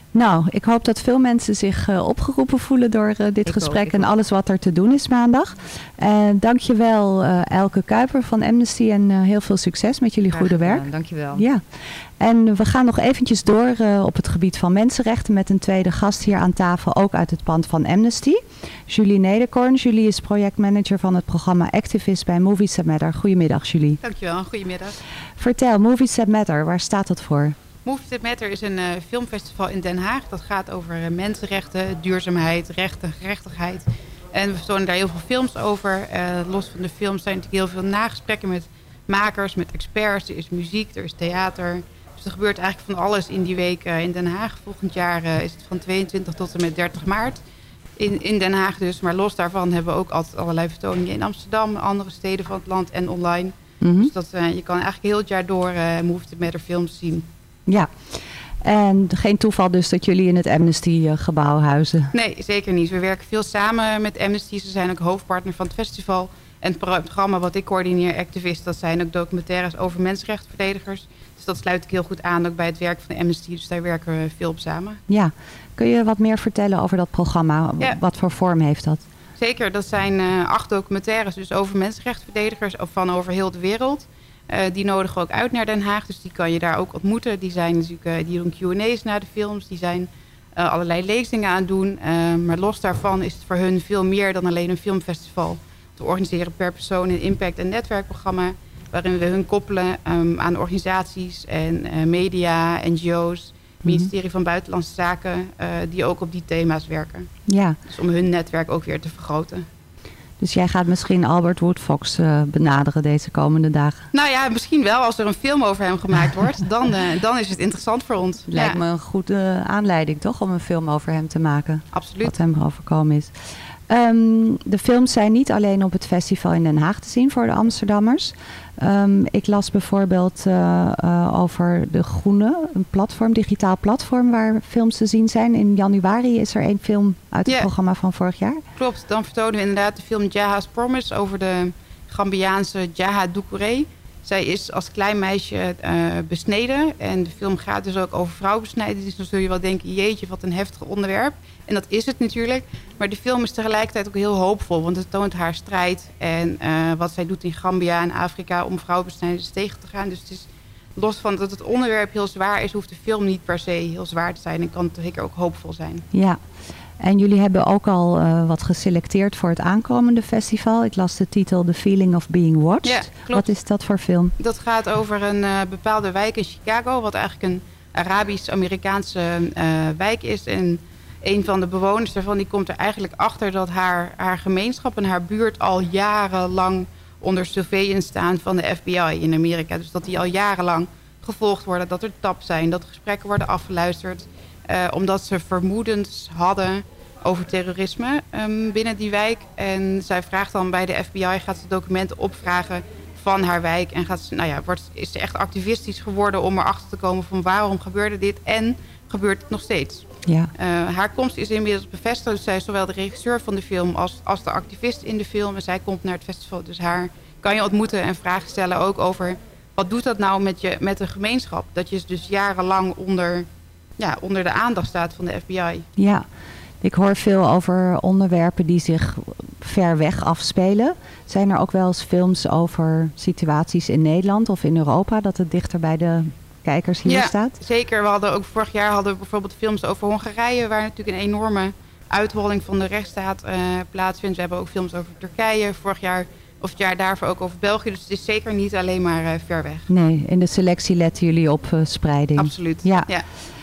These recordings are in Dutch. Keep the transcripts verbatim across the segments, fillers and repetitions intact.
Nou, ik hoop dat veel mensen zich uh, opgeroepen voelen door uh, dit ik gesprek ook, en ook. alles wat er te doen is maandag. Uh, dankjewel uh, Elke Kuiper van Amnesty en uh, heel veel succes met jullie Graag goede gedaan, werk. Dankjewel. Ja. En we gaan nog eventjes door uh, op het gebied van mensenrechten met een tweede gast hier aan tafel, ook uit het pand van Amnesty. Julie Nederkorn. Julie is projectmanager van het programma Activist bij Movies That Matter. Goedemiddag Julie. Dankjewel, goedemiddag. Vertel, Movies That Matter, waar staat dat voor? Movies That Matter is een uh, filmfestival in Den Haag. Dat gaat over uh, mensenrechten, duurzaamheid, rechten, gerechtigheid. En we vertonen daar heel veel films over. Uh, los van de films zijn natuurlijk heel veel nagesprekken met makers, met experts. Er is muziek, er is theater. Dus er gebeurt eigenlijk van alles in die week uh, in Den Haag. Volgend jaar uh, is het van tweeëntwintig tot en met dertig maart. In, in Den Haag dus. Maar los daarvan hebben we ook altijd allerlei vertoningen in Amsterdam, andere steden van het land en online. Mm-hmm. Dus dat, uh, je kan eigenlijk heel het jaar door uh, Movies That Matter films zien. Ja, en geen toeval dus dat jullie in het Amnesty-gebouw huizen? Nee, zeker niet. We werken veel samen met Amnesty. Ze zijn ook hoofdpartner van het festival. En het programma wat ik coördineer, Activist, dat zijn ook documentaires over mensenrechtenverdedigers. Dus dat sluit ik heel goed aan ook bij het werk van de Amnesty. Dus daar werken we veel op samen. Ja, kun je wat meer vertellen over dat programma? Ja. Wat voor vorm heeft dat? Zeker, dat zijn uh, acht documentaires dus over mensenrechtenverdedigers van over heel de wereld. Uh, die nodigen we ook uit naar Den Haag, dus die kan je daar ook ontmoeten. Die, zijn natuurlijk, uh, die doen Q en A's na de films, die zijn uh, allerlei lezingen aan het doen. Uh, maar los daarvan is het voor hun veel meer dan alleen een filmfestival. We organiseren per persoon een impact- en netwerkprogramma, waarin we hun koppelen um, aan organisaties en uh, media, N G O's, ministerie van Buitenlandse Zaken, uh, die ook op die thema's werken. Ja. Dus om hun netwerk ook weer te vergroten. Dus jij gaat misschien Albert Woodfox uh, benaderen deze komende dagen? Nou ja, misschien wel. Als er een film over hem gemaakt wordt, dan, uh, dan is het interessant voor ons. Lijkt ja. me een goede uh, aanleiding toch om een film over hem te maken. Absoluut. Wat hem overkomen is. Um, de films zijn niet alleen op het festival in Den Haag te zien voor de Amsterdammers. Um, ik las bijvoorbeeld uh, uh, over De Groene, een platform, digitaal platform waar films te zien zijn. In januari is er één film uit het yeah. programma van vorig jaar. Klopt, dan vertonen we inderdaad de film Jaha's Promise over de Gambiaanse Jaha Doucouré. Zij is als klein meisje uh, besneden en de film gaat dus ook over vrouwenbesnijdenis. Dus dan zul je wel denken, jeetje, wat een heftig onderwerp. En dat is het natuurlijk. Maar de film is tegelijkertijd ook heel hoopvol, want het toont haar strijd en uh, wat zij doet in Gambia en Afrika om vrouwenbesnijdenis tegen te gaan. Dus het is los van dat het onderwerp heel zwaar is, hoeft de film niet per se heel zwaar te zijn en kan het zeker ook hoopvol zijn. Ja. En jullie hebben ook al uh, wat geselecteerd voor het aankomende festival. Ik las de titel The Feeling of Being Watched. Ja, klopt. Wat is dat voor film? Dat gaat over een uh, bepaalde wijk in Chicago, wat eigenlijk een Arabisch-Amerikaanse uh, wijk is. En een van de bewoners daarvan die komt er eigenlijk achter dat haar, haar gemeenschap en haar buurt al jarenlang onder surveillance staan van de F B I in Amerika. Dus dat die al jarenlang gevolgd worden, dat er taps zijn, dat gesprekken worden afgeluisterd. Uh, omdat ze vermoedens hadden over terrorisme um, binnen die wijk. En zij vraagt dan bij de F B I, gaat ze documenten opvragen van haar wijk. En gaat ze, nou ja, wordt, is ze echt activistisch geworden om erachter te komen van waarom gebeurde dit en gebeurt het nog steeds. Ja. Uh, haar komst is inmiddels bevestigd. Dus zij is zowel de regisseur van de film als, als de activist in de film. En zij komt naar het festival. Dus haar kan je ontmoeten en vragen stellen ook over wat doet dat nou met, je, met een gemeenschap? Dat je dus jarenlang onder... Ja, onder de aandacht staat van de F B I. Ja, ik hoor veel over onderwerpen die zich ver weg afspelen. Zijn er ook wel eens films over situaties in Nederland of in Europa, dat het dichter bij de kijkers hier ja, staat? Zeker. We hadden ook vorig jaar hadden we bijvoorbeeld films over Hongarije, waar natuurlijk een enorme uitholling van de rechtsstaat uh, plaatsvindt. We hebben ook films over Turkije vorig jaar, of het jaar daarvoor ook over België. Dus het is zeker niet alleen maar uh, ver weg. Nee, in de selectie letten jullie op uh, spreiding. Absoluut. Ja. ja.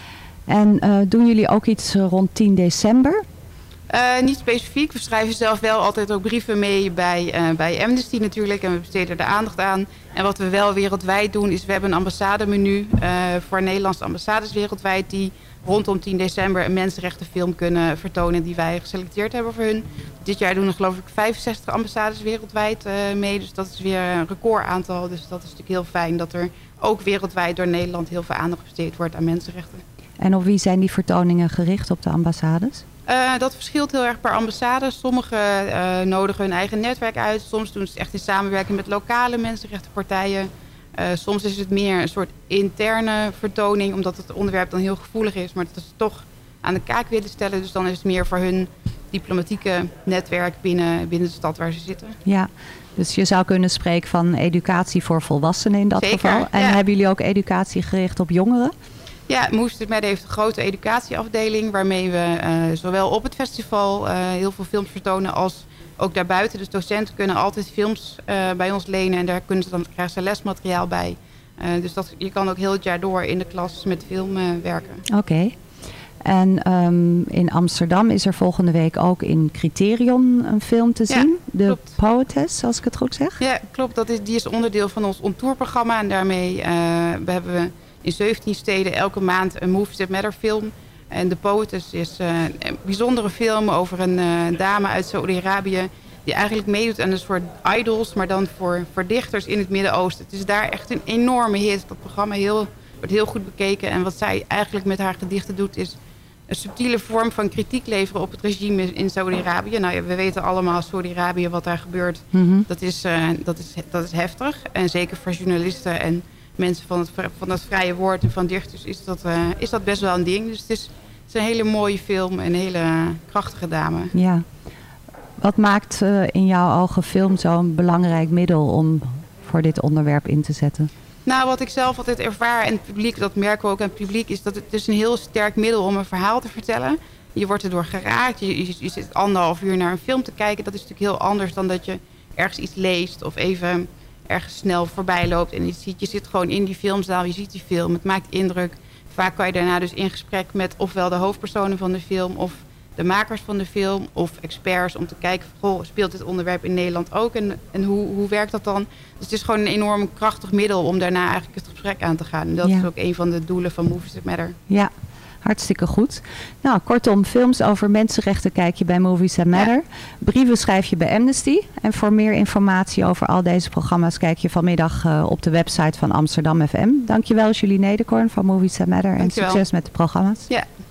En uh, doen jullie ook iets rond tien december? Uh, niet specifiek. We schrijven zelf wel altijd ook brieven mee bij, uh, bij Amnesty natuurlijk. En we besteden er aandacht aan. En wat we wel wereldwijd doen is we hebben een ambassademenu uh, voor Nederlandse ambassades wereldwijd. Die rondom tien december een mensenrechtenfilm kunnen vertonen die wij geselecteerd hebben voor hun. Dit jaar doen er geloof ik vijfenzestig ambassades wereldwijd uh, mee. Dus dat is weer een recordaantal. Dus dat is natuurlijk heel fijn dat er ook wereldwijd door Nederland heel veel aandacht besteed wordt aan mensenrechten. En op wie zijn die vertoningen gericht op de ambassades? Uh, dat verschilt heel erg per ambassade. Sommigen uh, nodigen hun eigen netwerk uit. Soms doen ze het echt in samenwerking met lokale mensenrechtenpartijen. Uh, soms is het meer een soort interne vertoning, omdat het onderwerp dan heel gevoelig is. Maar het is toch aan de kaak willen stellen. Dus dan is het meer voor hun diplomatieke netwerk binnen, binnen de stad waar ze zitten. Ja, dus je zou kunnen spreken van educatie voor volwassenen in dat Zeker, geval. En ja. hebben jullie ook educatie gericht op jongeren? Ja, Movies That Matter heeft een grote educatieafdeling waarmee we uh, zowel op het festival uh, heel veel films vertonen als ook daarbuiten. Dus docenten kunnen altijd films uh, bij ons lenen en daar kunnen ze dan, krijgen ze lesmateriaal bij. Uh, dus dat, je kan ook heel het jaar door in de klas met film uh, werken. Oké. Okay. En um, in Amsterdam is er volgende week ook in Criterion een film te zien. Ja, de klopt. Poetess, als ik het goed zeg. Ja, klopt. Dat is, die is onderdeel van ons on-tour-programma. En daarmee uh, we hebben we in zeventien steden elke maand een Movies That Matter film. En de Poetess is uh, een bijzondere film over een uh, dame uit Saudi-Arabië die eigenlijk meedoet aan een soort idols, maar dan voor, voor dichters in het Midden-Oosten. Het is daar echt een enorme hit. Dat programma heel, wordt heel goed bekeken. En wat zij eigenlijk met haar gedichten doet is een subtiele vorm van kritiek leveren op het regime in Saudi-Arabië. Nou ja, we weten allemaal Saudi-Arabië wat daar gebeurt. Mm-hmm. Dat is, uh, dat is, dat is heftig. En zeker voor journalisten en mensen van het, van het vrije woord en van dichters is dat, uh, is dat best wel een ding. Dus het is, het is een hele mooie film en een hele krachtige dame. Ja. Wat maakt uh, in jouw ogen film zo'n belangrijk middel om voor dit onderwerp in te zetten? Nou, wat ik zelf altijd ervaar en het publiek, dat merken we ook aan het publiek, is dat het dus een heel sterk middel om een verhaal te vertellen. Je wordt erdoor geraakt, je, je, je zit anderhalf uur naar een film te kijken. Dat is natuurlijk heel anders dan dat je ergens iets leest of even ergens snel voorbij loopt. En je ziet, je zit gewoon in die filmzaal, je ziet die film, het maakt indruk. Vaak kan je daarna dus in gesprek met ofwel de hoofdpersonen van de film of de makers van de film of experts om te kijken, goh, speelt dit onderwerp in Nederland ook en, en hoe, hoe werkt dat dan? Dus het is gewoon een enorm krachtig middel om daarna eigenlijk het gesprek aan te gaan. En dat ja. is ook een van de doelen van Movies That Matter. Ja, hartstikke goed. Nou, kortom, films over mensenrechten kijk je bij Movies That Matter. Ja. Brieven schrijf je bij Amnesty. En voor meer informatie over al deze programma's kijk je vanmiddag uh, op de website van Amsterdam F M. Dankjewel Julie Nederkorn van Movies That Matter. Dankjewel. En succes met de programma's. Ja.